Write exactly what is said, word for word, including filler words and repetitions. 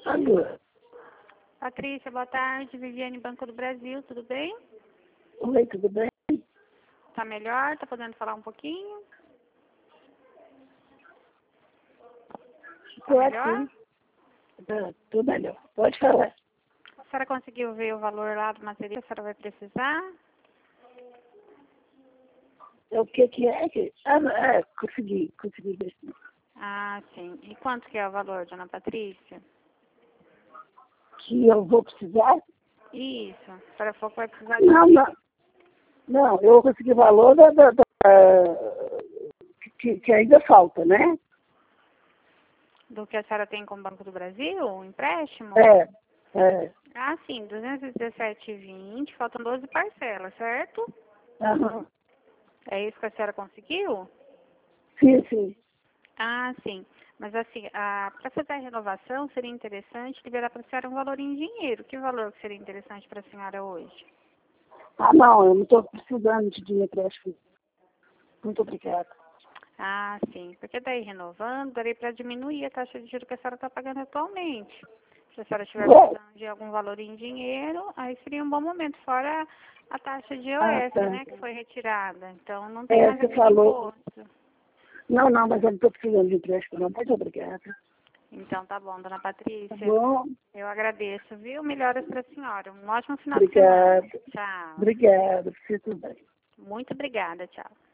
Alô? Patrícia, boa tarde. Viviane, Banco do Brasil, tudo bem? Oi, tudo bem? Tá melhor? Tá podendo falar um pouquinho? Tá Tô melhor? aqui. Tá, tô melhor. Pode falar. A senhora conseguiu ver o valor lá do material que a senhora vai precisar? É o que que é? que- Ah, não, é, consegui, consegui ver. Sim. Ah, sim. E quanto que é o valor, dona Patrícia? Que eu vou precisar? Isso. A senhora falou que vai precisar de... Não, não. Não, eu consegui o valor da, da, da- que, que ainda falta, né? do que a senhora tem com o Banco do Brasil, o empréstimo? É, é. Ah, sim, duzentos e dezessete vírgula vinte, faltam doze parcelas, certo? Aham. É isso que a senhora conseguiu? Sim, sim. Ah, sim. Mas assim, para fazer a renovação, seria interessante liberar para a senhora um valor em dinheiro. Que valor que seria interessante para a senhora hoje? Ah, não, eu não estou precisando de dinheiro empréstimo. Muito obrigada. Ah, sim. Porque daí renovando, daria para diminuir a taxa de juros que a senhora está pagando atualmente. Se a senhora estiver Bom, precisando de algum valor em dinheiro, aí seria um bom momento, fora a taxa de ah, I O S, tá. né, que foi retirada. Então não tem É, mais você aquele falou. imposto. Não, não, mas eu não estou precisando de empréstimo, não. Muito obrigada. Então tá bom, dona Tá Patrícia. bom? Eu agradeço, viu? Melhoras para a senhora. Um ótimo final de semana. Obrigada. Tchau. Obrigada. Você também. Muito obrigada, tchau.